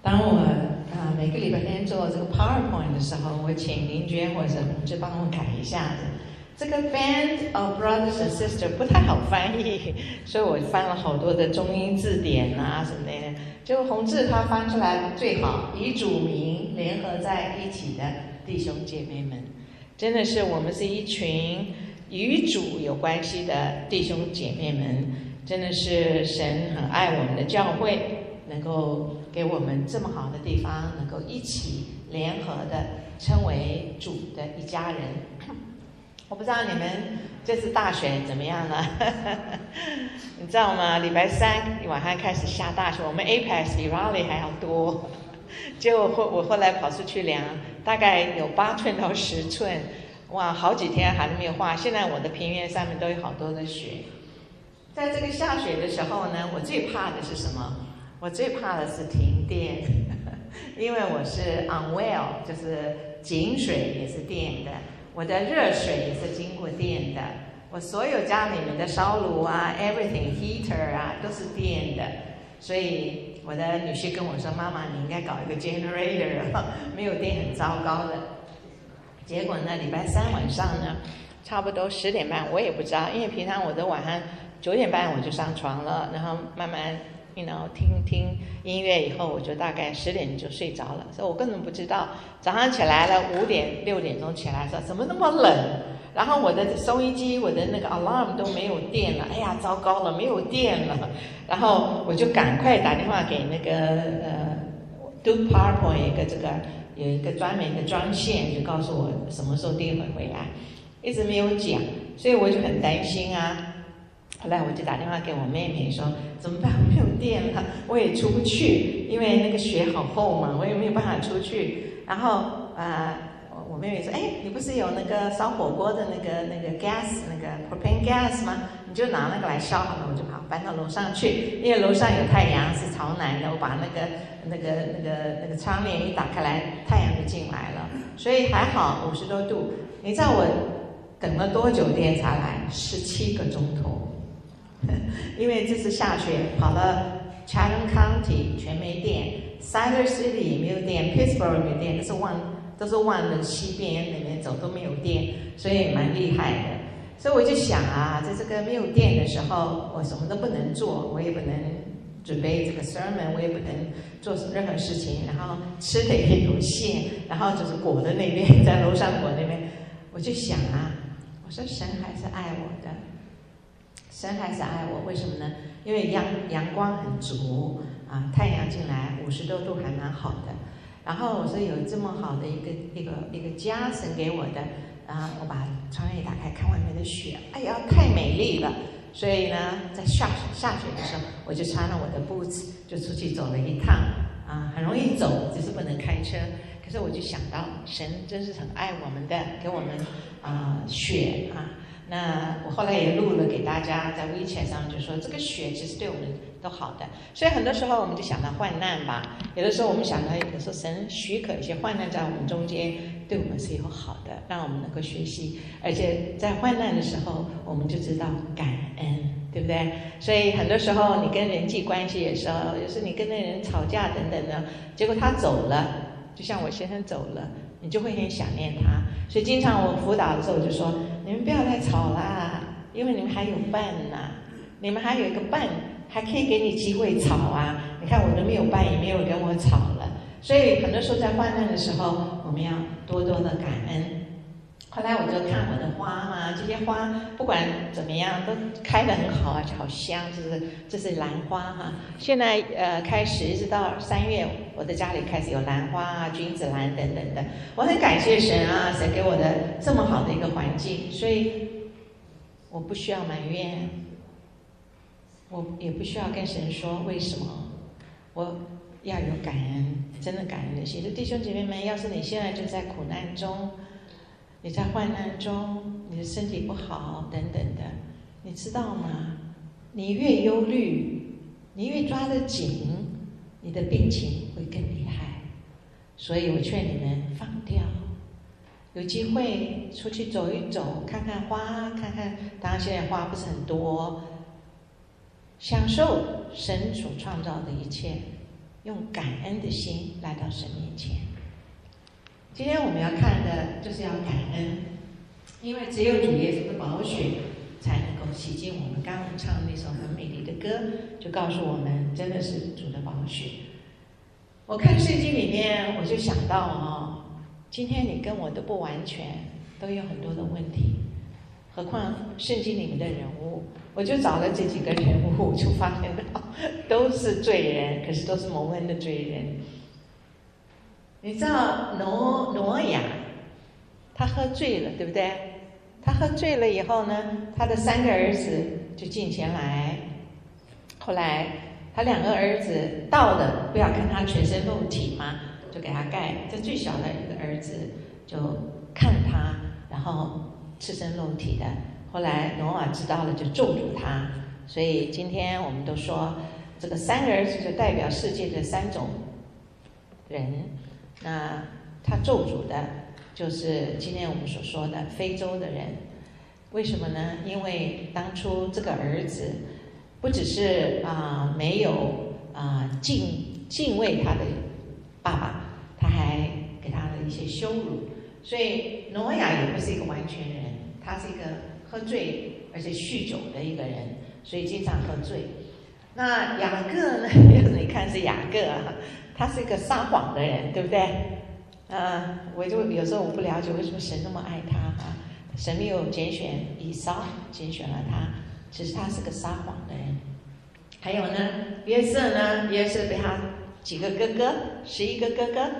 当我每个礼拜天做这个 PowerPoint 的时候，我请林娟或者洪志帮我改一下子。这个 Band of Brothers and Sisters 不太好翻译，所以我翻了好多的中英字典啊什么的。就洪志他翻出来最好，以主名联合在一起的弟兄姐妹们，真的是我们是一群与主有关系的弟兄姐妹们，真的是神很爱我们的教会，能够给我们这么好的地方，能够一起联合的称为主的一家人。我不知道你们这次大选怎么样了？你知道吗？礼拜三晚上开始下大雪，我们 Apex 比 Raleigh 还要多。结果我后来跑出去量，大概有8寸到10寸，哇，好几天还没有化。现在我的平原上面都有好多的雪。在这个下雪的时候呢，我最怕的是什么？我最怕的是停电，因为我是 on well， 就是井水也是电的。我的热水也是经过电的，我所有家里面的烧炉啊 ，everything heater 啊都是电的，所以我的女婿跟我说：“妈妈，你应该搞一个 generator， 没有电很糟糕的。”结果呢，礼拜三晚上呢，差不多10点半，我也不知道，因为平常我的晚上9点半我就上床了，然后慢慢听音乐以后，我就大概10点就睡着了，所以我根本不知道。早上起来了5点6点钟起来说怎么那么冷，然后我的收音机我的那个 alarm 都没有电了，哎呀糟糕了，没有电了，然后我就赶快打电话给那个do PowerPoint 有一个专门的专线，就告诉我什么时候电会回来，一直没有讲，所以我就很担心啊。后来我就打电话给我妹妹说怎么办，我没有电了，我也出不去，因为那个雪好厚嘛，我也没有办法出去。然后我妹妹说，你不是有那个烧火锅的那个 gas 那个 propane gas 吗？你就拿那个来烧好了。我就搬到楼上去，因为楼上有太阳是朝南的，我把那个窗帘一打开来，太阳就进来了，所以还好50多度。你知道我等了多久电才来？17个钟头。因为这次下雪，跑到 Chatham County 全没电 ，Siler City 也没有电 ，Pittsburgh 没有电，都是往的西边那边走都没有电，所以蛮厉害的。所以我就想啊，在这个没有电的时候，我什么都不能做，我也不能准备这个 sermon， 我也不能做任何事情，然后吃的也有限，然后就是裹在那边，在楼上裹那边，我就想啊，我说神还是爱我的。神还是爱我，为什么呢？因为阳光很足啊，太阳进来50多度还蛮好的。然后我说有这么好的一个家，神给我的，然后我把窗帘打开，看外面的雪，哎呀，太美丽了。所以呢，在下雪的时候，我就穿了我的 boots， 就出去走了一趟啊，很容易走，只是不能开车。可是我就想到，神真是很爱我们的，给我们雪啊。那我后来也录了给大家，在 WeChat 上就说这个雪其实对我们都好的，所以很多时候我们就想到患难吧，有的时候我们想到，有的时候神许可一些患难在我们中间，对我们是有好的，让我们能够学习，而且在患难的时候，我们就知道感恩，对不对？所以很多时候你跟人际关系的时候，有时你跟那人吵架等等的，结果他走了，就像我先生走了，你就会很想念他。所以经常我辅导的时候我就说，你们不要再吵啦，因为你们还有伴呐，你们还有一个伴，还可以给你机会吵啊。你看我都没有伴，也没有跟我吵了。所以很多时候在患难的时候，我们要多多的感恩。后来我就看我的花嘛，这些花不管怎么样都开得很好啊，好香，这是兰花哈。现在开始一直到3月，我的家里开始有兰花啊、君子兰等等的。我很感谢神啊，神给我的这么好的一个环境，所以我不需要埋怨，我也不需要跟神说为什么，我要有感恩，真的感恩的心。弟兄姐妹们，要是你现在就在苦难中，你在患难中，你的身体不好等等的，你知道吗？你越忧虑，你越抓得紧，你的病情会更厉害。所以我劝你们放掉，有机会出去走一走，看看花，看看，当然现在花不是很多，享受神所创造的一切。 用感恩的心来到神面前。今天我们要看的就是要感恩，因为只有主耶稣的宝血才能够洗净我们。刚刚我们唱的那首很美丽的歌，就告诉我们，真的是主的宝血。我看圣经里面，我就想到今天你跟我都不完全，都有很多的问题，何况圣经里面的人物，我就找了这几个人物，就发现到都是罪人，可是都是蒙恩的罪人。你知道挪亚，他喝醉了，对不对？他喝醉了以后呢，他的3个儿子就进前来，后来他2个儿子到了，不要看他全身露体嘛，就给他盖。这最小的一个儿子就看他，然后赤身露体的。后来挪亚知道了，就咒诅他。所以今天我们都说，这个3个儿子就代表世界的3种人。那他咒诅的就是今天我们所说的非洲的人。为什么呢？因为当初这个儿子不只是没有敬畏他的爸爸，他还给他的一些羞辱。所以挪亚也不是一个完全人，他是一个喝醉而且酗酒的一个人，所以经常喝醉。那雅各呢？你看是雅各他是一个撒谎的人，对不对？我就有时候我不了解为什么神那么爱他神没有拣选以扫，拣选了他，其实他是个撒谎的人。还有呢，约瑟被他几个哥哥，11个哥哥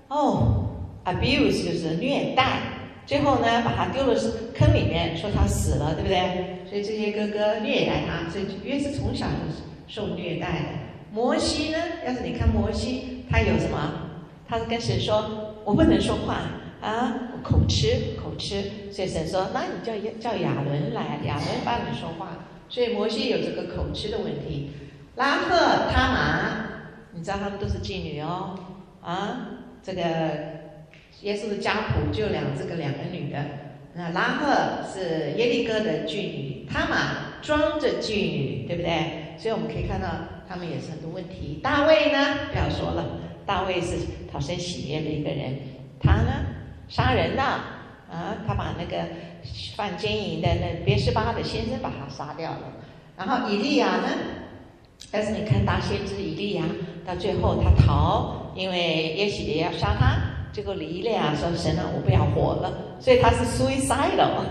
abuse 就是虐待，最后呢把他丢了坑里面，说他死了，对不对？所以这些哥哥虐待他，所以约瑟从小就受虐待的。摩西呢，要是你看摩西，他有什么？他跟神说：“我不能说话我口吃。”所以神说：“那你叫亚伦来，亚伦帮你说话。”所以摩西有这个口吃的问题。拉赫、他玛，你知道他们都是妓女这个耶稣的家谱就2个女的。那拉赫是耶利哥的妓女，他玛装着妓女，对不对？所以我们可以看到他们也是很多问题。大卫呢，不要说了，大卫是讨神喜悦的一个人，他呢杀人了他把那个犯奸淫的那别是巴的先生把他杀掉了。然后以利亚呢，但是你看大先知以利亚到最后他逃，因为耶洗别要杀他，结果以利亚说：“神我不要活了。”所以他是 suicidal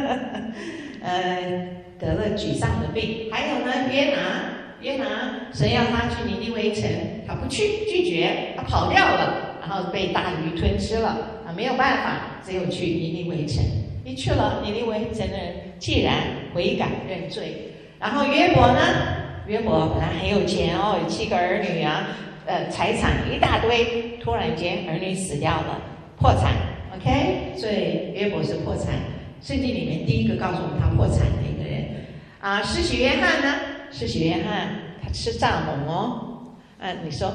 得了沮丧的病。还有呢，约拿神要他去尼尼微城，他不去，拒绝，他跑掉了，然后被大鱼吞吃了没有办法，只有去尼尼微城。一去了尼尼微城的人既然悔改认罪。然后约伯呢，约伯本来很有钱有7个儿女财产一大堆，突然间儿女死掉了，破产。OK， 所以约伯是破产。圣经里面第一个告诉我们他破产的一个人施洗约翰呢，施洗约翰他吃蚱蜢你说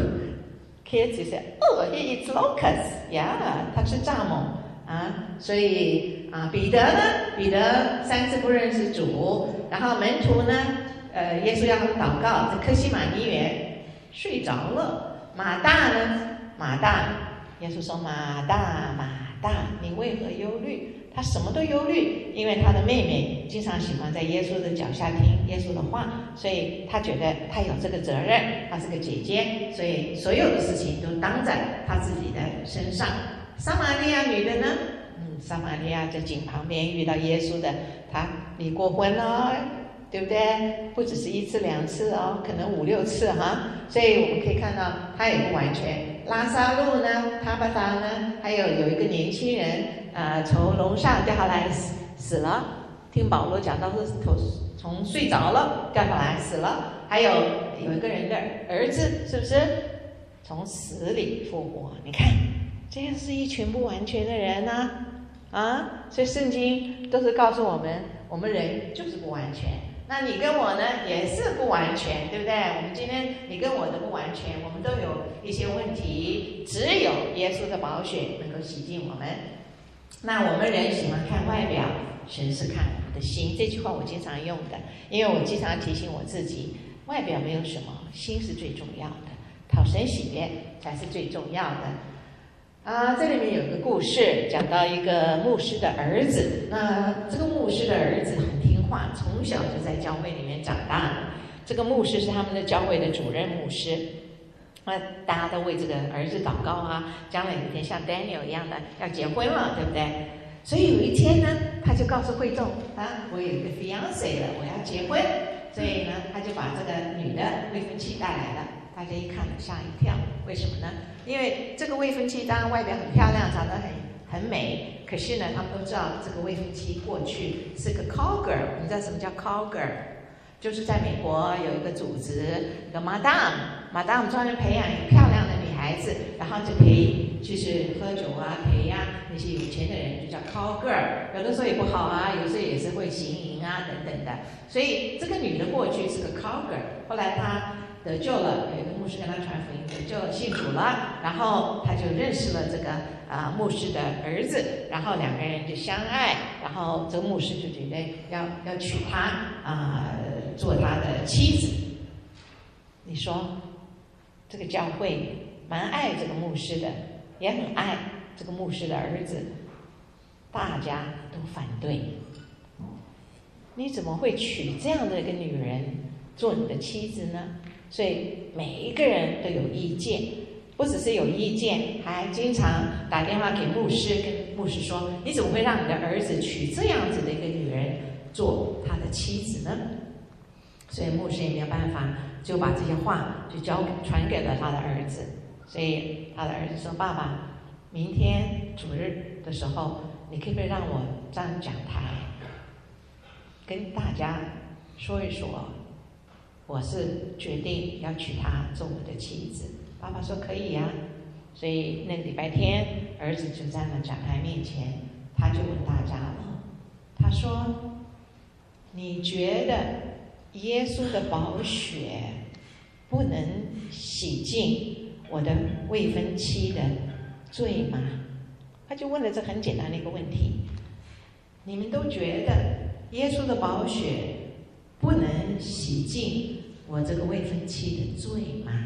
kids say he eats locusts 他吃蚱蜢所以彼得呢，彼得3次不认识主，然后门徒呢耶稣要他们祷告，在客西马尼园睡着了。马大呢，耶稣说：“马大，你为何忧虑？”他什么都忧虑，因为他的妹妹经常喜欢在耶稣的脚下听耶稣的话，所以他觉得他有这个责任，他是个姐姐，所以所有的事情都当在他自己的身上。撒玛利亚女的呢，撒玛利亚在井旁边遇到耶稣的，她离过婚了，对不对？不只是1次2次可能5、6次所以我们可以看到她也不完全。拉撒路呢，他巴达呢，还有一个年轻人从楼上掉下来死了，听保罗讲到是从睡着了掉下来死了。还有一个人的儿子是不是从死里复活？你看这些是一群不完全的人所以圣经都是告诉我们，我们人就是不完全。那你跟我呢也是不完全，对不对？我们今天你跟我的不完全，我们都有一些问题，只有耶稣的宝血能够洗净我们。那我们人喜欢看外表，神是看我们的心，这句话我经常用的，因为我经常提醒我自己，外表没有什么，心是最重要的。 讨神喜悦才是最重要的。这里面有一个故事，讲到一个牧师的儿子。那这个牧师的儿子很听话，从小就在教会里面长大的。这个牧师是他们的教会的主任牧师。那大家都为这个儿子祷告啊，将来有一天像 Daniel 一样的要结婚了，对不对？所以有一天呢，他就告诉会众我有一个 fiancé 了，我要结婚。所以呢，他就把这个女的未婚妻带来了。大家一看吓一跳，为什么呢？因为这个未婚妻当然外表很漂亮，长得很美，可是呢，他们都知道这个未婚妻过去是个 call girl。你知道什么叫 call girl？ 就是在美国有一个组织，一个 madam 专门培养一个漂亮的女孩子，然后就陪就是喝酒啊，陪那些有钱的人，就叫 call girl。有的时候也不好啊，有时候也是会行淫啊等等的。所以这个女的过去是个 call girl， 后来她得救了，有一个牧师跟她传福音，得救了，信主了，然后她就认识了这个牧师的儿子，然后两个人就相爱，然后这个牧师就觉得要娶她做他的妻子。你说这个教会蛮爱这个牧师的，也很爱这个牧师的儿子，大家都反对。你怎么会娶这样的一个女人做你的妻子呢？所以每一个人都有意见，不只是有意见，还经常打电话给牧师，跟牧师说：你怎么会让你的儿子娶这样子的一个女人做他的妻子呢？所以牧师也没有办法，就把这些话就传给了他的儿子。所以他的儿子说：爸爸，明天主日的时候，你可不可以让我站讲台，跟大家说一说，我是决定要娶她做我的妻子。爸爸说可以呀。所以那个礼拜天，儿子就站了讲台面前，他就问大家了，他说：你觉得耶稣的宝血不能洗净我的未婚妻的罪吗？他就问了这很简单的一个问题，你们都觉得耶稣的宝血不能洗净我这个未婚妻的罪吗？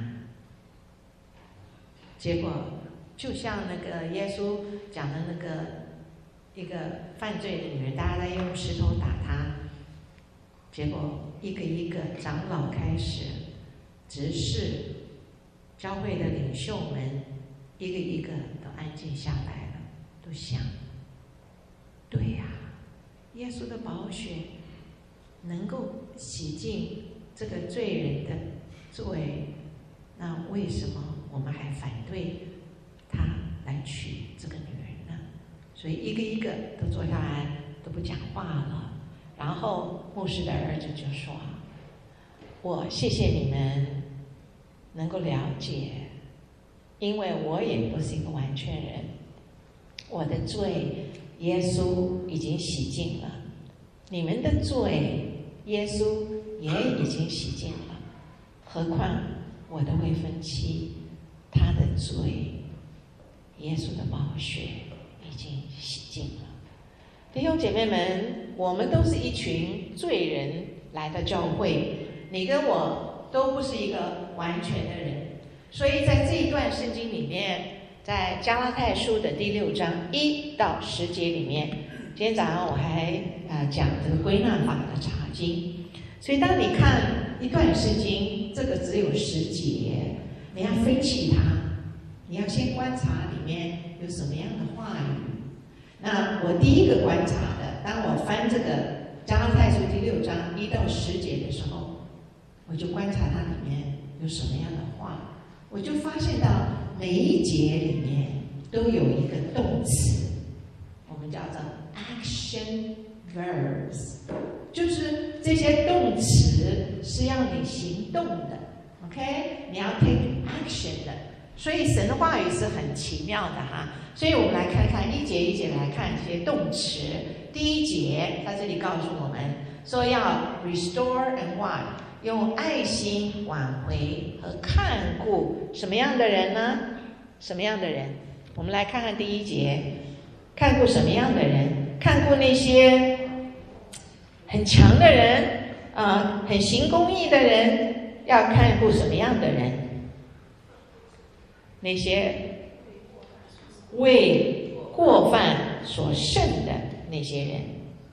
结果就像那个耶稣讲的那个一个犯罪的女人，大家在用石头打她，结果一个一个长老开始，执事教会的领袖们一个一个都安静下来了，都想，对呀，耶稣的宝血能够洗净这个罪人的罪，那为什么我们还反对他来娶这个女人呢？所以一个一个都坐下来，都不讲话了。然后牧师的儿子就说：我谢谢你们能够了解，因为我也不是一个完全人，我的罪耶稣已经洗净了，你们的罪耶稣也已经洗净了，何况我的未婚妻，她的罪耶稣的宝血已经洗净了。弟兄姐妹们，我们都是一群罪人来到教会，你跟我都不是一个完全的人，所以在这一段圣经里面，在加拉太书的第6章1到10节里面，今天早上我还讲这个归纳法的查经。所以当你看一段圣经，这个只有10节，你要分析它，你要先观察里面有什么样的话语。那我第一个观察的，当我翻这个加拉太书第6章1到10节的时候，我就观察它里面有什么样的话，我就发现到每一节里面都有一个动词，我们叫做 action verbs， 就是这些动词是要你行动的 ，OK？ 你要 take action 的。所以神的话语是很奇妙的哈。所以我们来看看一节一节来看这些动词。第一节在这里告诉我们说要 restore and what， 用爱心挽回和看顾什么样的人呢？什么样的人？我们来看看第一节，看顾什么样的人？看顾那些很强的人，很行公义的人，要看顾什么样的人？ 那些为过犯所剩的那些人。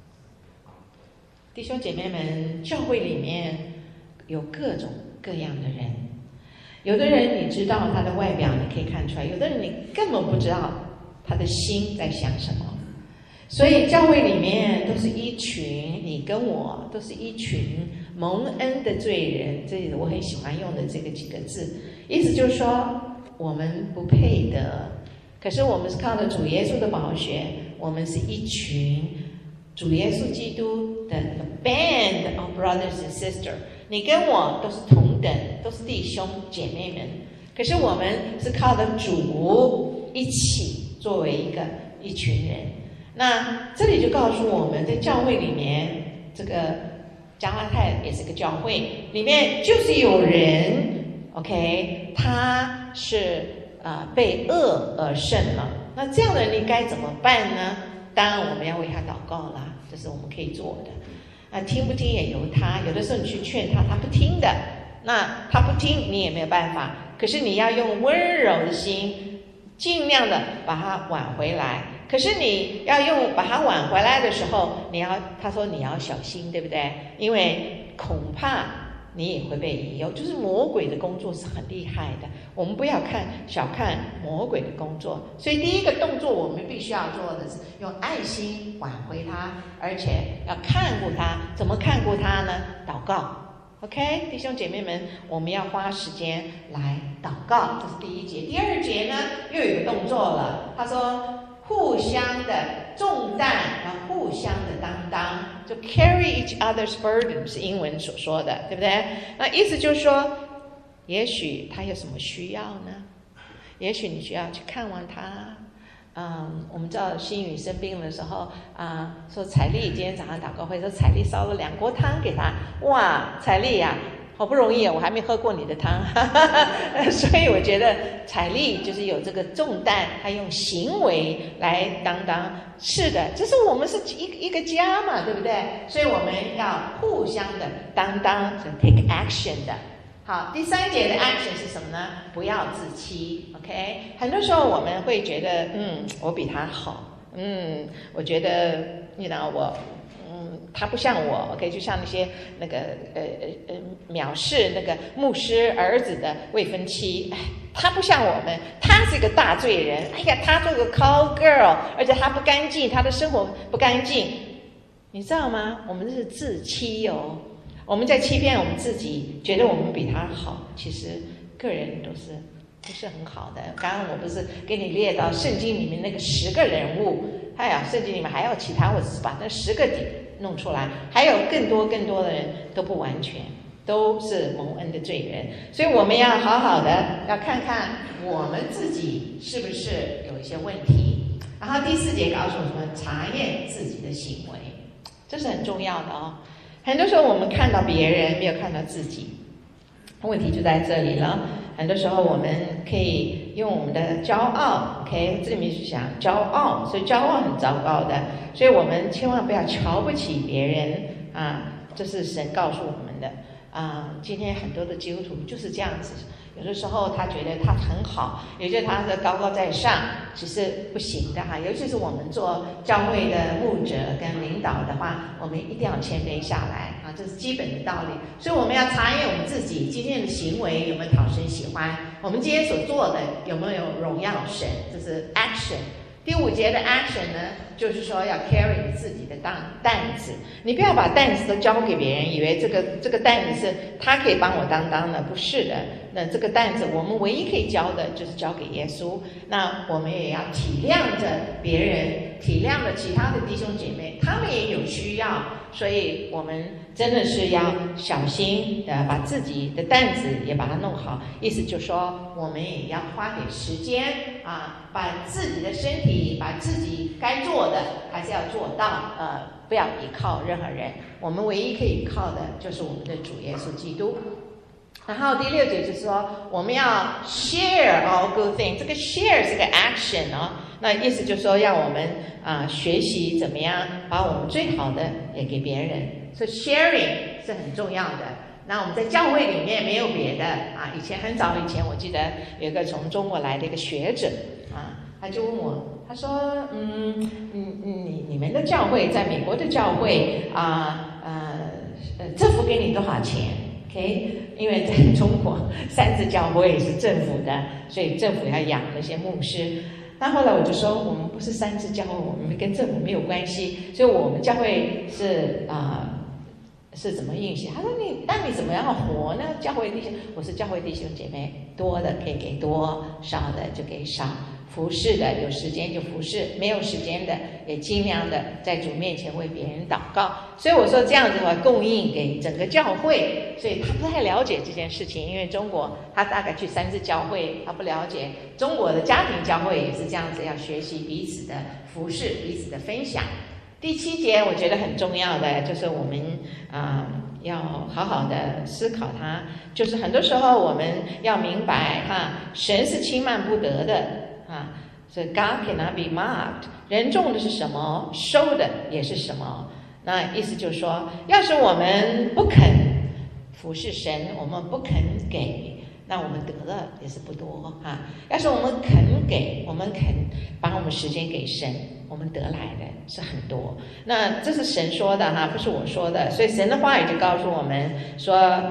弟兄姐妹们，教会里面有各种各样的人，有的人你知道他的外表，你可以看出来；有的人你根本不知道他的心在想什么。所以教会里面都是一群，你跟我都是一群蒙恩的罪人。这里我很喜欢用的这个几个字，意思就是说我们不配得，可是我们是靠着主耶稣的宝血，我们是一群主耶稣基督的 band of brothers and sisters。你跟我都是同等，都是弟兄姐妹们，可是我们是靠着主一起作为一群人。那这里就告诉我们，在教会里面，这个加拉太也是个教会，里面就是有人 ，OK， 他是被恶而胜了。那这样的人你该怎么办呢？当然我们要为他祷告啦，这是我们可以做的。听不听也由他，有的时候你去劝他，他不听的，那他不听你也没有办法。可是你要用温柔的心，尽量的把他挽回来。可是你要把他挽回来的时候，他说你要小心，对不对？因为恐怕你也会被引诱，就是魔鬼的工作是很厉害的，我们不要小看魔鬼的工作。所以第一个动作我们必须要做的是用爱心挽回他，而且要看顾他。怎么看顾他呢？祷告。OK， 弟兄姐妹们，我们要花时间来祷告，这是第一节。第二节呢，又有一个动作了，他说互相的重担要互相的担当，就 carry each other's burden 是英文所说的，对不对？那意思就是说，也许他有什么需要呢？也许你需要去看望他。我们知道新宇生病的时候说彩丽今天早上祷告会说彩丽烧了2锅汤给他，哇，彩丽呀，好不容易我还没喝过你的汤，所以我觉得彩丽就是有这个重担，她用行为来担当。是的，这是我们是一个家嘛，对不对？所以我们要互相的担当，是 take action 的。好，第3节的 action 是什么呢？不要自欺 ，OK？ 很多时候我们会觉得，我比他好，我觉得他不像我 ，OK？ 就像那些藐视那个牧师儿子的未婚妻，他不像我们，他是一个大罪人，哎呀，他做个 call girl， 而且他不干净，他的生活不干净，你知道吗？我们是自欺哦。我们在欺骗我们自己，觉得我们比他好，其实个人都是不是很好的。刚刚我不是给你列到圣经里面那个10个人物，圣经里面还有其他，我只是把那10个弄出来，还有更多的人都不完全，都是蒙恩的罪人。所以我们要好好的要看看我们自己是不是有一些问题。然后第4节告诉我们查验自己的行为，这是很重要的哦。很多时候我们看到别人，没有看到自己，问题就在这里了。很多时候我们可以用我们的骄傲 ，OK， 这里面是讲骄傲，所以骄傲很糟糕的，所以我们千万不要瞧不起别人这是神告诉我们的今天很多的基督徒就是这样子。有的时候他觉得他很好，也就是他是高高在上，其实不行的尤其是我们做教会的牧者跟领导的话，我们一定要谦卑下来这是基本的道理。所以我们要查验我们自己今天的行为有没有讨神喜欢，我们今天所做的有没有荣耀神，这是 action。第5节的 action 呢，就是说要 carry 你自己的担子，你不要把担子都交给别人，以为这个担子是他可以帮我担当的，不是的。那这个担子我们唯一可以交的就是交给耶稣。那我们也要体谅着别人，体谅着其他的弟兄姐妹，他们也有需要，所以我们真的是要小心的把自己的担子也把它弄好。意思就是说，我们也要花点时间把自己的身体，把自己该做的还是要做到，不要依靠任何人。我们唯一可以依靠的就是我们的主耶稣基督。然后第6节就是说，我们要 share all good things， 这个 share 是个 action 那意思就是说，要我们学习怎么样把我们最好的也给别人，所以 sharing 是很重要的。 那我们在教会里面没有别的啊。以前很早以前，我记得有一个从中国来的一个学者啊，他就问我，他说，你们的教会，在美国的教会政府给你多少钱 ？OK， 因为在中国三自教会是政府的，所以政府要养那些牧师。那后来我就说，我们不是三自教会，我们跟政府没有关系，所以我们教会是怎么运行？他说那你怎么样活呢？教会弟兄，我是教会弟兄姐妹，多的可以给多，少的就给少。服侍的有时间就服侍，没有时间的也尽量的在主面前为别人祷告。所以我说这样子的话，供应给整个教会，所以他不太了解这件事情，因为中国他大概去三自教会，他不了解中国的家庭教会也是这样子，要学习彼此的服侍，彼此的分享。第7节我觉得很重要的就是我们要好好的思考它，就是很多时候我们要明白神是轻慢不得的所以 God cannot be mocked， 人种的是什么，收的也是什么。那意思就是说，要是我们不肯服侍神，我们不肯给，那我们得的也是不多要是我们肯给，我们肯把我们时间给神，我们得来的是很多。那这是神说的不是我说的，所以神的话语就告诉我们说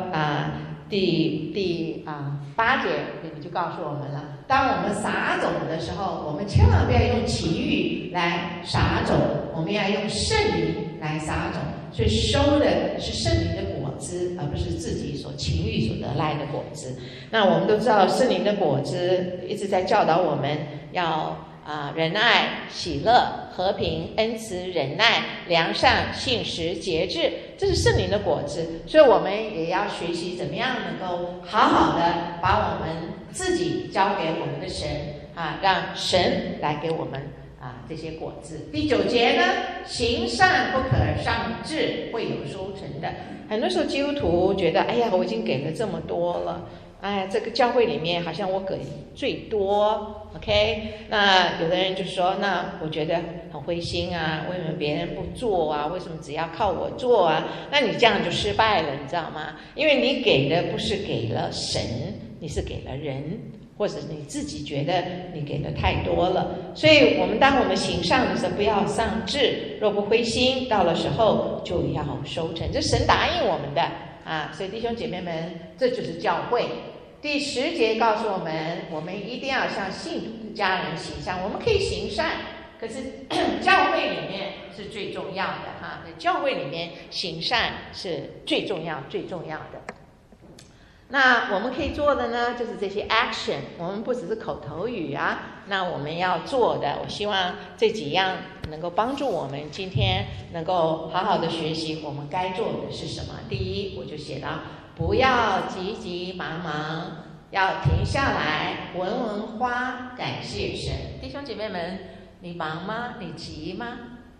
第8节就告诉我们了，当我们撒种的时候，我们千万不要用情欲来撒种，我们要用圣灵来撒种。所以收的是圣灵的果子，而不是自己所情欲所得来的果子。那我们都知道圣灵的果子一直在教导我们要仁爱、喜乐、和平、恩慈、忍耐、良善、信实、节制，这是圣灵的果子。所以我们也要学习怎么样能够好好的把我们自己交给我们的神让神来给我们这些果子。第9节呢，行善不可上智，会有收成的。很多时候基督徒觉得，哎呀，我已经给了这么多了，这个教会里面好像我给最多 ，OK？ 那有的人就说，那我觉得很灰心为什么别人不做为什么只要靠我做那你这样就失败了，你知道吗？因为你给的不是给了神，你是给了人，或者你自己觉得你给的太多了。所以当我们行善的时候，不要丧志，若不灰心，到了时候就要收成，这神答应我们的所以弟兄姐妹们，这就是教会。第10节告诉我们，我们一定要向信徒的家人行善。我们可以行善，可是教会里面是最重要的在教会里面行善是最重要最重要的。那我们可以做的呢，就是这些 action， 我们不只是口头语那我们要做的，我希望这几样能够帮助我们今天能够好好的学习我们该做的是什么。第一，我就写到不要急急忙忙，要停下来闻闻花，感谢神。弟兄姐妹们，你忙吗？你急吗？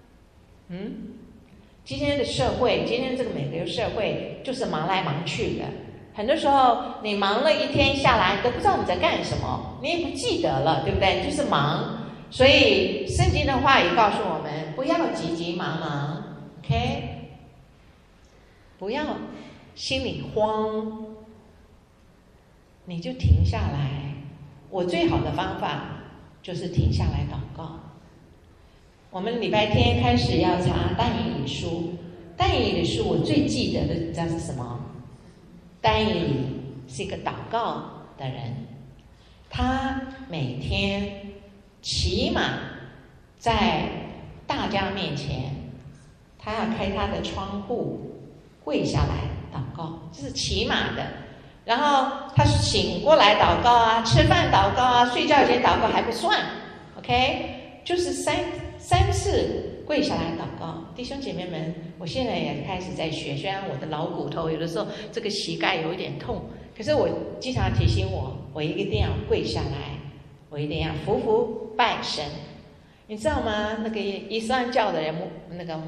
今天的社会，今天这个美国社会就是忙来忙去的。很多时候你忙了一天下来，你都不知道你在干什么，你也不记得了，对不对？就是忙。所以圣经的话也告诉我们，不要急急忙忙 ，OK？ 不要心里慌，你就停下来。我最好的方法就是停下来祷告。我们礼拜天开始要查但以理书，但以理书我最记得的你知道是什么？但以理是一个祷告的人，他每天起码在大家面前，他要开他的窗户，跪下来祷告，这是起码的。然后他醒过来祷告吃饭祷告睡觉前祷告还不算 ，OK？ 就是三次跪下来祷告。弟兄姐妹们，我现在也开始在学，虽然我的老骨头有的时候这个膝盖有一点痛，可是我经常提醒我一定要跪下来，我一定要服拜神。你知道吗？那个伊斯兰教的人，那个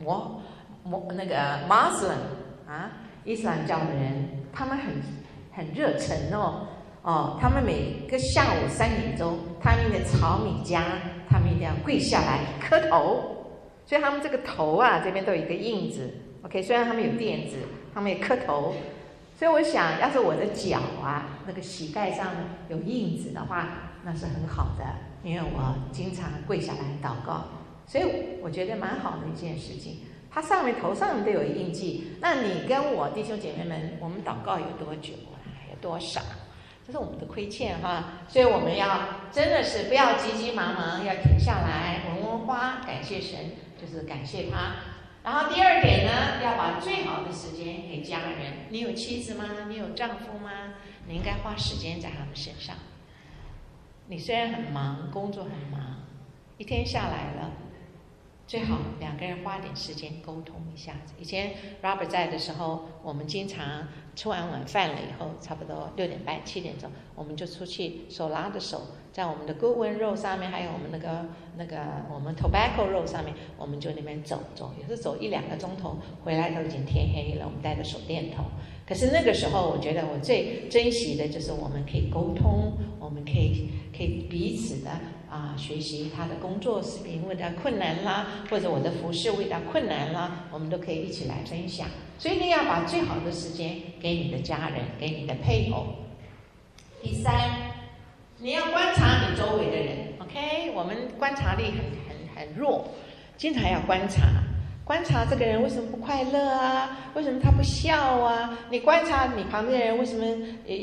Muslim 伊斯兰教的人，他们很热忱他们每个下午3点钟，他们的炒米家，他们一定要跪下来磕头。所以他们这个头这边都有一个印子 ，OK？ 虽然他们有垫子，他们也磕头。 所以我想，要是我的脚啊，那个膝盖上有印子的话，那是很好的，因为我经常跪下来祷告，所以我觉得蛮好的一件事情。它上面头上都有印记，那你跟我弟兄姐妹们，我们祷告有多久啊？有多少？这是我们的亏欠哈，所以我们要真的是不要急急忙忙，要停下来闻闻花，感谢神，就是感谢他。然后第二点呢，要把最好的时间给家人。你有妻子吗？你有丈夫吗？你应该花时间在他们身上。你虽然很忙，工作很忙，一天下来了，最好两个人花点时间沟通一下子。以前 Robert 在的时候，我们经常吃完晚饭了以后，差不多6点半、7点钟，我们就出去，手拉着手，在我们的 Goodwin Road 上面，还有我们那个我们 Tobacco Road 上面，我们就那边走，有时走1-2个钟头，回来都已经天黑了。我们带着手电筒，可是那个时候，我觉得我最珍惜的就是我们可以沟通，我们可以彼此的学习他的工作视频遇到困难啦，或者我的服饰遇到困难啦，我们都可以一起来分享。所以你要把最好的时间给你的家人，给你的配偶。第三，你要观察你周围的人 ，OK？ 我们观察力很弱，经常要观察这个人为什么不快乐啊？为什么他不笑啊？你观察你旁边的人为什么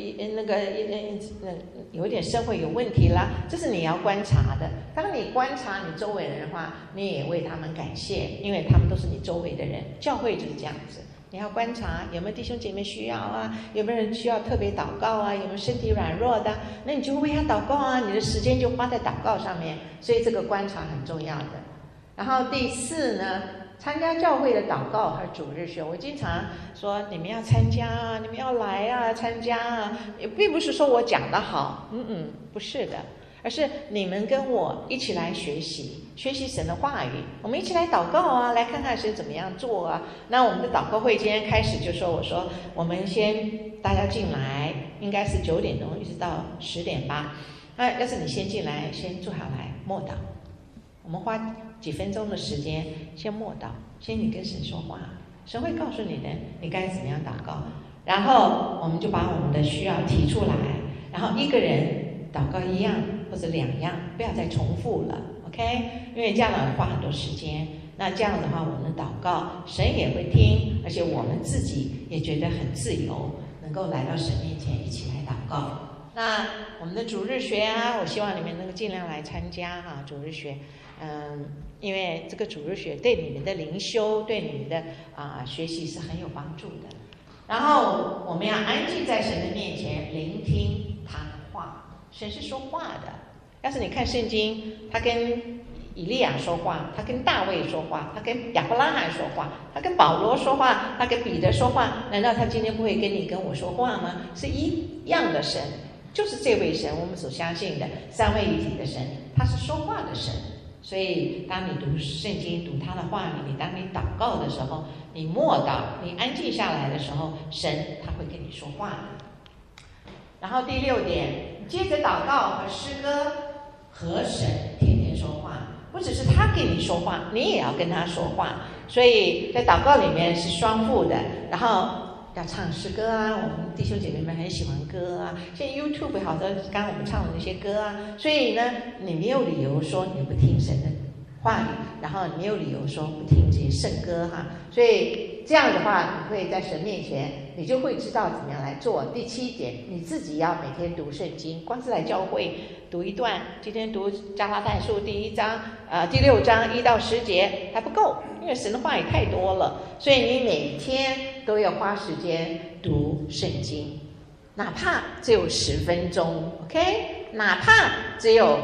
有点社会有问题啦？这是你要观察的。当你观察你周围的人的话，你也为他们感谢，因为他们都是你周围的人。教会就是这样子，你要观察有没有弟兄姐妹需要啊，有没有人需要特别祷告啊，有没有身体软弱的，那你就为他祷告啊，你的时间就花在祷告上面。所以这个观察很重要的。然后第4呢，参加教会的祷告和主日学。我经常说你们要参加啊，你们要来啊，参加啊，也并不是说我讲得好，不是的，而是你们跟我一起来学习神的话语，我们一起来祷告啊，来看看神怎么样做啊。那我们的祷告会今天开始就说，我说我们先大家进来，应该是9点钟一直到10点吧。那要是你先进来，先坐下来默祷，我们花几分钟的时间先默祷，先你跟神说话，神会告诉你的你该怎么样祷告。然后我们就把我们的需要提出来，然后一个人祷告1样或者2样，不要再重复了 OK？ 因为这样的花很多时间，那这样的话我们祷告神也会听，而且我们自己也觉得很自由，能够来到神面前一起来祷告。那我们的主日学啊，我希望你们能够尽量来参加主日学。因为这个主日学对你们的灵修，对你们的学习是很有帮助的。然后我们要安静在神的面前，聆听他的话。神是说话的。要是你看圣经，他跟以利亚说话，他跟大卫说话，他跟亚伯拉罕说话，他跟保罗说话，他跟彼得说话，难道他今天不会跟你跟我说话吗？是一样的神，就是这位神，我们所相信的三位一体的神，他是说话的神。所以当你读圣经，读他的话语，当你祷告的时候，你默祷，你安静下来的时候，神他会跟你说话的。然后第6点，接着祷告和诗歌和神天天说话，不只是他跟你说话，你也要跟他说话。所以在祷告里面是双付的，然后要唱诗歌啊，我们弟兄姐妹们很喜欢歌啊，现在 YouTube 好多刚刚我们唱的那些歌啊，所以呢，你没有理由说你不听神的话语，然后你没有理由说不听这些圣歌所以这样的话，你会在神面前，你就会知道怎么样来做。第7点，你自己要每天读圣经，光是来教会读一段，今天读加拉太书第6章1到10节还不够，因为神的话也太多了，所以你每天都要花时间读圣经，哪怕只有10分钟 OK， 哪怕只有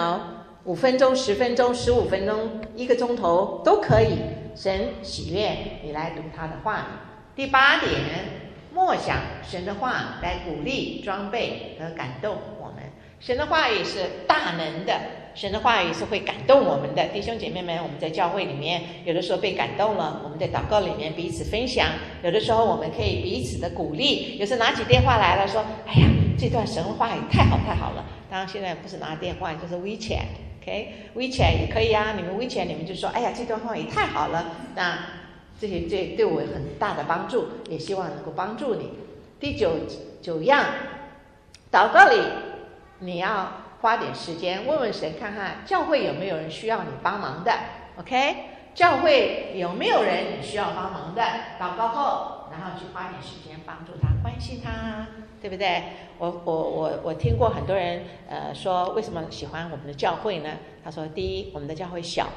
5分钟、10分钟、15分钟、1个钟头都可以，神喜悦你来读他的话语。第8点，默想神的话来鼓励、装备和感动我们。神的话语是大能的，神的话语是会感动我们的。弟兄姐妹们，我们在教会里面有的时候被感动了，我们在祷告里面彼此分享，有的时候我们可以彼此的鼓励，有时候拿起电话来了说，哎呀，这段神的话语太好了。当然现在不是拿电话，就是 WeChat，OK，WeChat 也可以啊，你们 WeChat 你们就说，哎呀，这段话语太好了，那这对我有很大的帮助，也希望能够帮助你。 第九样，祷告里你要花点时间问问神，看看教会有没有人需要你帮忙的 ，OK？ 教会有没有人你需要帮忙的？祷告后，然后去花点时间帮助他，关心他，对不对？我听过很多人说为什么喜欢我们的教会呢？他说，第一，我们的教会小，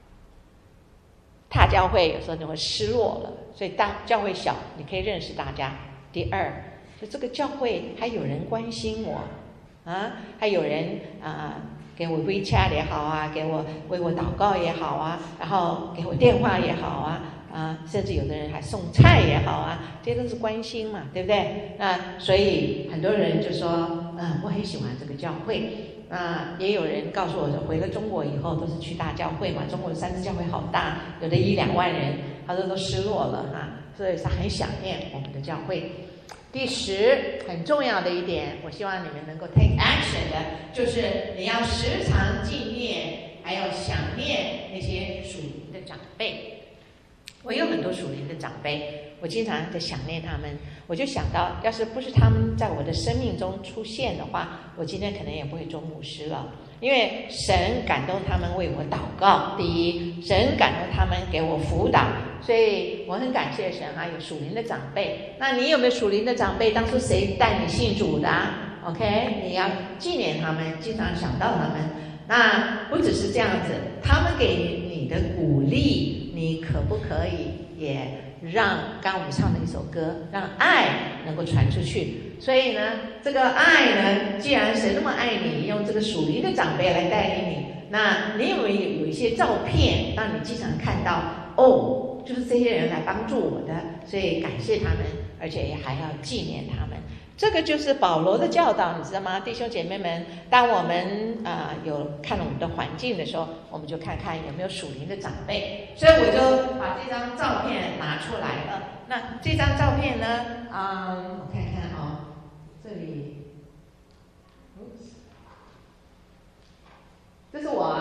踏教会有时候你会失落了，所以当教会小，你可以认识大家。第二，就这个教会还有人关心我啊，还有人给我 WeChat 也好啊，给我为我祷告也好啊，然后给我电话也好啊，甚至有的人还送菜也好啊，这些都是关心嘛，对不对？所以很多人就说，我很喜欢这个教会。也有人告诉我，回了中国以后都是去大教会嘛，中国的三自教会好大，有的1-2万人，他说都失落了所以他很想念我们的教会。第10，很重要的一点，我希望你们能够 take action 的，就是你要时常纪念，还要想念那些属灵的长辈。我有很多属灵的长辈，我经常在想念他们，我就想到，要是不是他们在我的生命中出现的话，我今天可能也不会做牧师了。因为神感动他们为我祷告，第一，神感动他们给我辅导，所以我很感谢神有属灵的长辈。那你有没有属灵的长辈？当初谁带你信主的？OK， 你要纪念他们，经常想到他们。那不只是这样子，他们给你的鼓励，你可不可以也让刚我们唱的一首歌，让爱能够传出去？所以呢，这个爱呢，既然神那么爱你，用这个属灵的长辈来带领你，那你有没有一些照片，让你经常看到？就是这些人来帮助我的，所以感谢他们，而且还要纪念他们。这个就是保罗的教导，你知道吗？弟兄姐妹们，当我们有看了我们的环境的时候，我们就看看有没有属灵的长辈。所以我就把这张照片拿出来了。那这张照片呢，我看看这里，这是我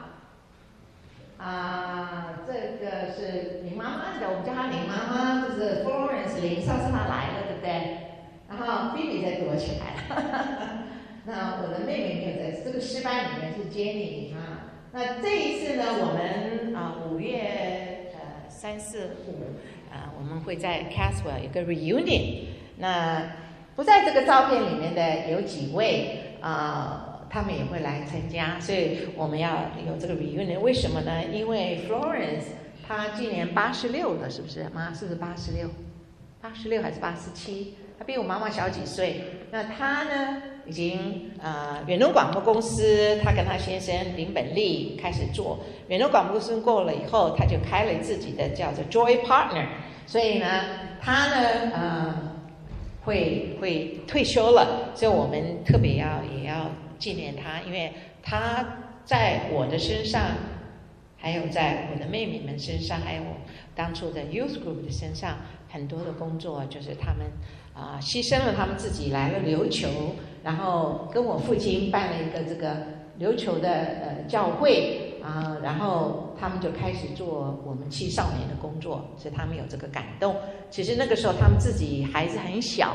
这个是林妈妈的，我们叫她林妈妈，这是 Florence 林，上次她来了，对不对？然后 Phoebe 在躲起来了，那我的妹妹没有在这个诗班里面，是 Jenny 那这一次呢，我们5月3、4、5我们会在 Caswell 有个 reunion。那不在这个照片里面的有几位他们也会来参加，所以我们要有这个 reunion。为什么呢？因为 Florence 她今年86了，是不是？妈，是不是86还是87？她比我妈妈小几岁。那她呢，已经远东广播公司，她跟她先生林本利开始做。远东广播公司过了以后，她就开了自己的叫做 Joy Partner。所以呢，她呢会退休了，所以我们特别也要纪念她，因为她在我的身上，还有在我的妹妹们身上，还有我当初的 Youth Group 的身上，很多的工作就是他们牺牲了他们自己来了琉球，然后跟我父亲办了一个这个琉球的教会然后他们就开始做我们青少年的工作，所以他们有这个感动。其实那个时候他们自己孩子很小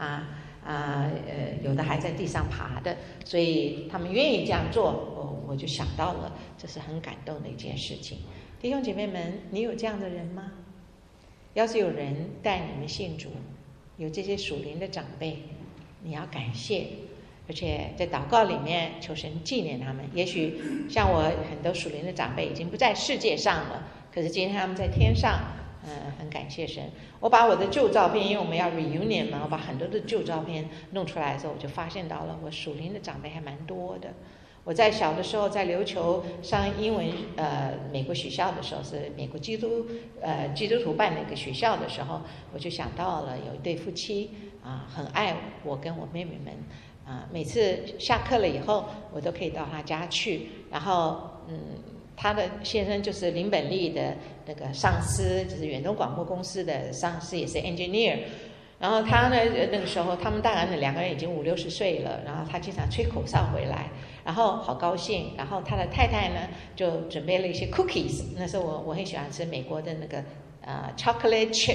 有的还在地上爬的，所以他们愿意这样做，我就想到了，这是很感动的一件事情。弟兄姐妹们，你有这样的人吗？要是有人带你们信主，有这些属灵的长辈，你要感谢，而且在祷告里面求神纪念他们。也许像我很多属灵的长辈已经不在世界上了，可是今天他们在天上，很感谢神。我把我的旧照片，因为我们要 reunion 嘛，我把很多的旧照片弄出来的时候，我就发现到了我属灵的长辈还蛮多的。我在小的时候在琉球上英文美国学校的时候，是美国基督徒办的一个学校的时候，我就想到了有一对夫妻很爱我跟我妹妹们每次下课了以后，我都可以到他家去，然后他的先生就是林本利的那个上司，就是远东广播公司的上司，也是 engineer。然后他呢，那个时候他们当然2个人已经50、60岁了，然后他经常吹口哨回来，然后好高兴。然后他的太太呢，就准备了一些 cookies。那时候我很喜欢吃美国的那个chocolate chip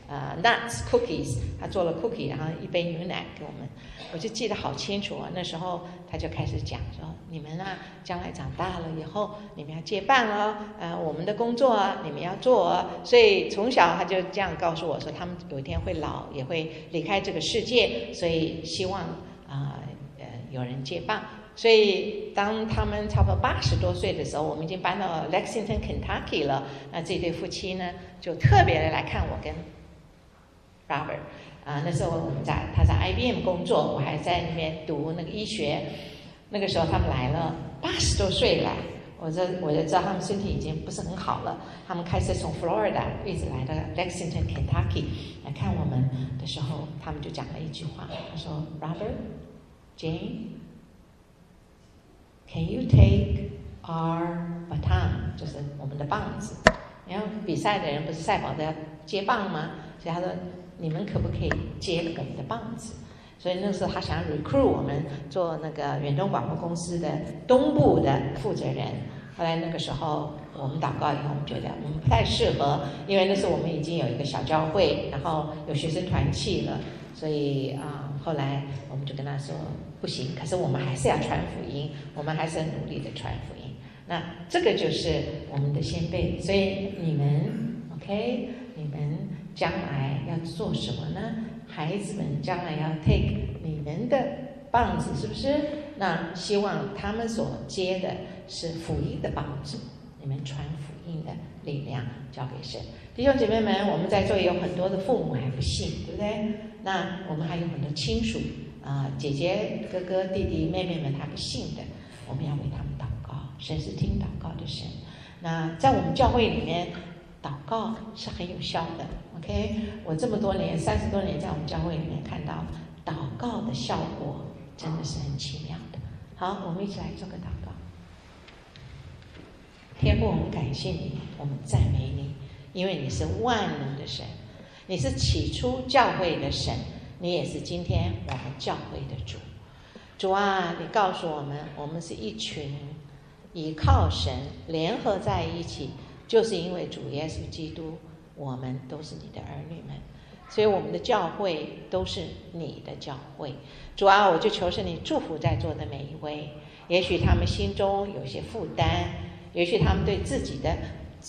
nuts cookies， 他做了 cookie， 然后一杯牛奶给我们，我就记得好清楚啊。那时候他就开始讲说，你们啊，将来长大了以后，你们要接棒哦，我们的工作啊，你们要做哦。所以从小他就这样告诉我说，他们有一天会老，也会离开这个世界，所以希望有人接棒。所以当他们差不多80多岁的时候，我们已经搬到 Lexington Kentucky 了。那这对夫妻呢，就特别的来看我跟Robert， 那时候他在 IBM 工作，我还在那边读那个医学。那个时候他们来了，80多岁来，我就知道他们身体已经不是很好了。他们开始从 Florida 一直来到 Lexington Kentucky 来看我们的时候，他们就讲了一句话，他说 Jane，Can you take our baton？ 就是我们的棒子。然后比赛的人不是赛跑的要接棒吗？所以他说，你们可不可以接我们的棒子？所以那时候他想要 recruit 我们做那个远东广播公司的东部的负责人。后来那个时候我们祷告以后，我们觉得我们不太适合，因为那时候我们已经有一个小教会，然后有学生团契了，所以后来我们就跟他说不行，可是我们还是要传福音，我们还是很努力的传福音。那这个就是我们的先辈，所以你们 OK， 你们将来要做什么呢？孩子们将来要 take 你们的棒子，是不是？那希望他们所接的是福音的棒子，你们传福音的力量交给神。弟兄姐妹们，我们在座有很多的父母还不信，对不对？那我们还有很多亲属姐姐、哥哥、弟弟、妹妹们，他不信的，我们要为他们祷告。神是听祷告的神。那在我们教会里面，祷告是很有效的。OK， 我这么多年，30多年在我们教会里面看到祷告的效果真的是很奇妙的。好，我们一起来做个祷告。天父，我们感谢你，我们赞美你，因为你是万能的神，你是起初教会的神，你也是今天我们教会的主。主啊，你告诉我们，我们是一群依靠神联合在一起，就是因为主耶稣基督，我们都是你的儿女们，所以我们的教会都是你的教会。主啊，我就求神你祝福在座的每一位，也许他们心中有些负担，也许他们对自己的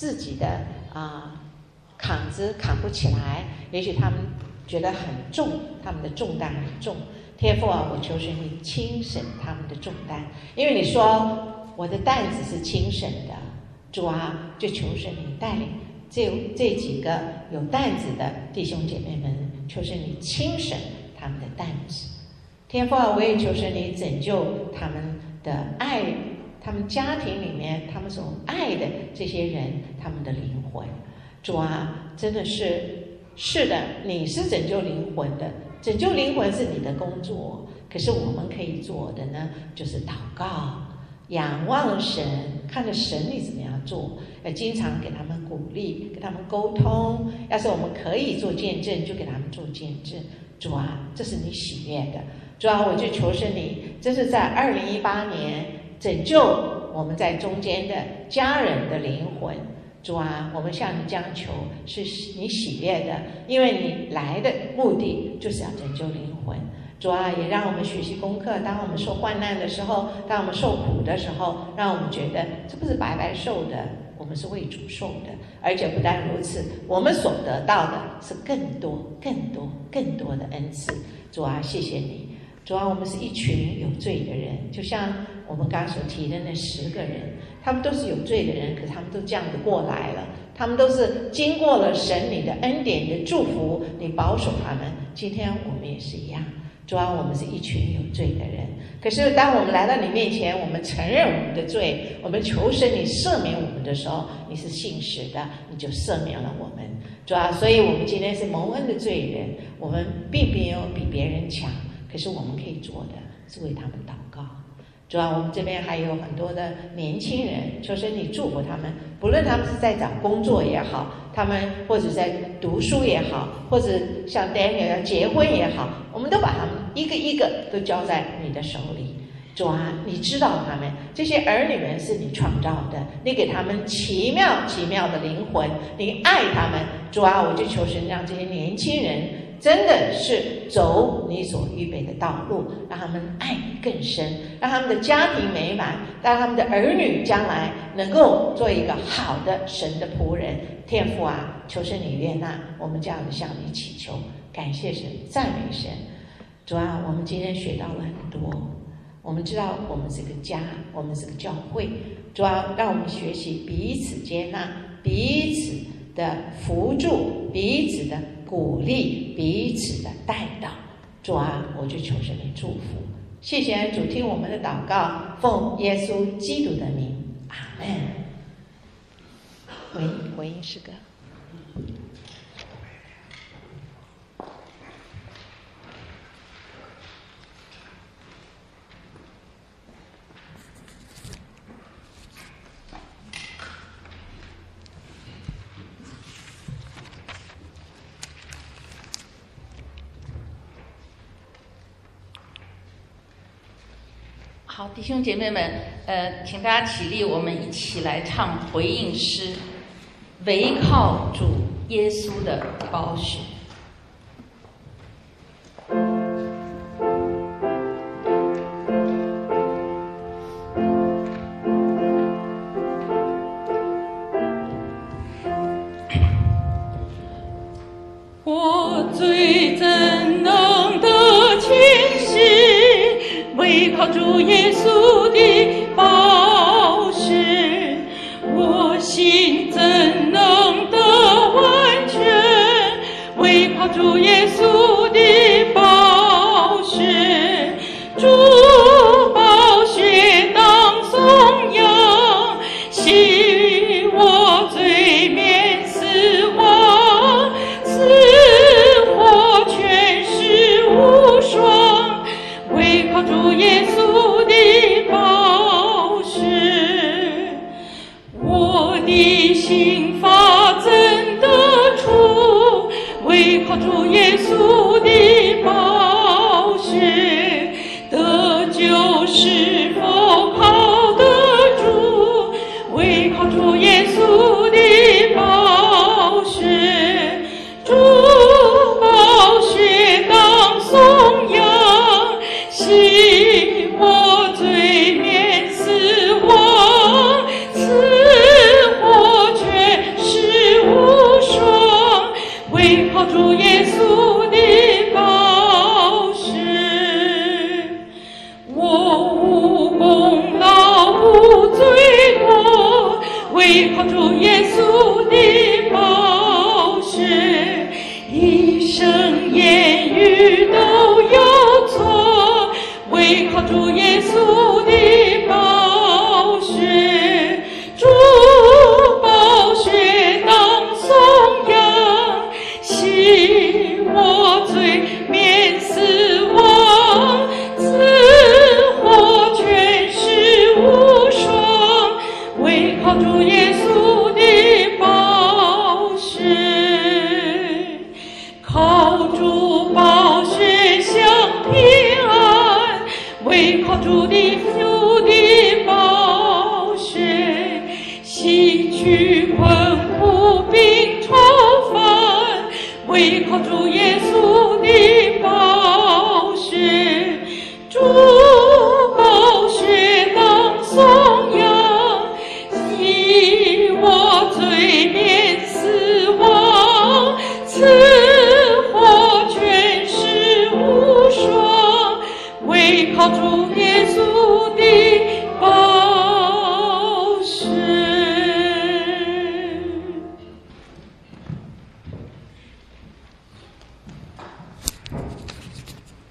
扛子扛不起来，也许他们觉得很重，他们的重担很重。天父啊，我求神你轻省他们的重担，因为你说我的担子是轻省的。主啊，就求神你带领这几个有担子的弟兄姐妹们，求神你轻省他们的担子。天父啊，我也求神你拯救他们的爱，他们家庭里面他们所爱的这些人，他们的灵魂。主啊，真的是的，你是拯救灵魂的，拯救灵魂是你的工作。可是我们可以做的呢，就是祷告，仰望神，看着神你怎么样做，要经常给他们鼓励，跟他们沟通。要是我们可以做见证，就给他们做见证。主啊，这是你喜悦的。主啊，我就求神你，这是在2018年拯救我们在中间的家人的灵魂。主啊，我们向你这样求，是你喜悦的，因为你来的目的就是要拯救灵魂。主啊，也让我们学习功课，当我们受患难的时候，当我们受苦的时候，让我们觉得这不是白白受的，我们是为主受的。而且不但如此，我们所得到的是更多的恩赐。主啊，谢谢你。主啊，我们是一群有罪的人，就像我们刚刚所提的那10个人，他们都是有罪的人，可是他们都这样子过来了，他们都是经过了神你的恩典的祝福，你保守他们。今天我们也是一样。主啊，我们是一群有罪的人，可是当我们来到你面前，我们承认我们的罪，我们求神你赦免我们的时候，你是信实的，你就赦免了我们。主啊，所以我们今天是蒙恩的罪人，我们并没有比别人强，可是我们可以做的是为他们祷告。主啊，我们这边还有很多的年轻人，求神你祝福他们，不论他们是在找工作也好，他们或者在读书也好，或者像 Daniel 要结婚也好，我们都把他们一个一个都交在你的手里。 主啊，你知道他们这些儿女们是你创造的，你给他们奇妙奇妙的灵魂，你爱他们。主啊，我就求神让这些年轻人真的是走你所预备的道路，让他们爱你更深，让他们的家庭美满，让他们的儿女将来能够做一个好的神的仆人。天父啊，求神你悦纳我们这样的向你祈求，感谢神，赞美神。主啊，我们今天学到了很多，我们知道我们是个家，我们是个教会。主啊，让我们学习彼此接纳，彼此的扶助，彼此的鼓励，彼此的带导。主啊，我就求神你祝福。谢谢主，听我们的祷告，奉耶稣基督的名，阿们。回应诗歌。 好，弟兄姐妹们，请大家起立，我们一起来唱回应诗，唯靠主耶稣的宝血。 我最怎能得清晰，唯靠主耶稣的宝血。我心怎能得完全，唯靠主耶稣的宝血。主宝血当颂扬，洗我罪免死亡，此火全是无双，唯靠主耶稣的宝血。我的心法怎得出，唯靠主耶稣的宝血。得救是否靠得住，唯靠主耶稣的宝血。主宝血当颂扬，洗我罪免死亡，此火全是无双，唯靠主耶稣的宝血。我无功劳无罪过，唯靠主耶稣的宝血。一生言语都有错，唯靠主耶稣的宝血。主宝血当颂扬，洗我罪免死亡，此火全是无双，唯靠主耶稣的宝血。靠主宝血享平安，唯靠主的主的宝血。洗去困苦并愁烦，唯靠主耶稣